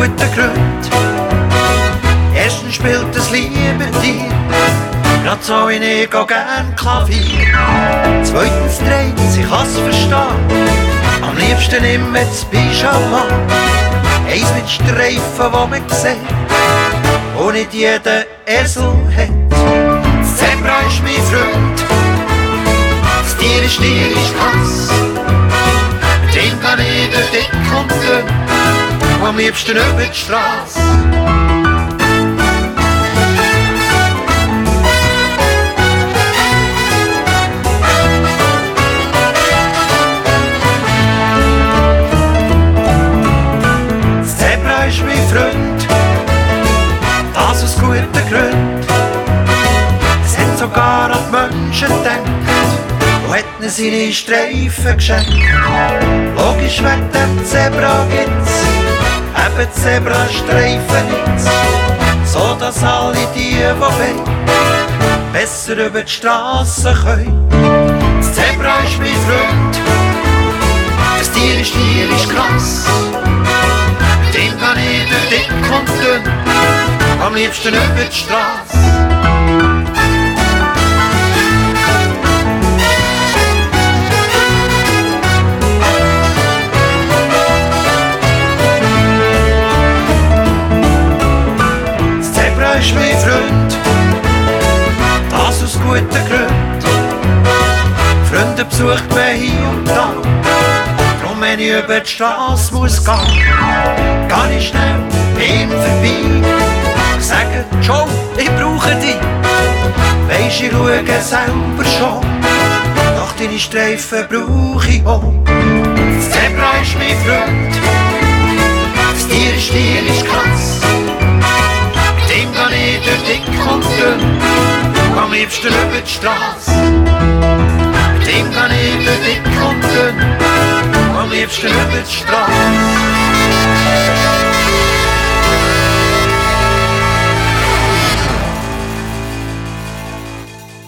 guten Grund. Erstens spielt es Liebe dir, grad so wie ich auch gern Klavier. Zweitens dreht sich, kann's verstehen, am liebsten immer das Pyjama. Eins mit Streifen, wo man sieht, wo nicht jeder Esel hat. Das Zebra ist mein Freund, das Tier ist krass. Mit dem kann ich durch dick und dünn, und am liebsten über die Strasse. Das Zebra ist mein Freund, das aus guten Gründen. Es hat sogar an die Menschen gedacht und hat ihnen seine Streifen geschenkt. Logisch wegen dem Zebra gibt's eben Zebrastreifen nicht, so dass alle die wollen, besser über die Strasse können. Das Zebra ist mein Freund, das Tier ist krass. Mit dem kann ich durch dick und dünn, am liebsten über die Strasse. Das Zebra ist mein Freund, das aus guten Gründen. Freunde besucht man hier und da, drum wenn ich über die Strasse muss gehen, geh ich schnell ihm vorbei. Ich sage, Joe, ich brauche dich. Weisst, ich schaue selber schon, doch deine Streifen brauche ich auch. Das Zebra ist mein Freund, das Tier ist krass. Mit dem kann ich durch dick und dünn, am liebsten über die Strasse. Mit dem kann ich durch dick und dünn, am liebsten über die Strasse.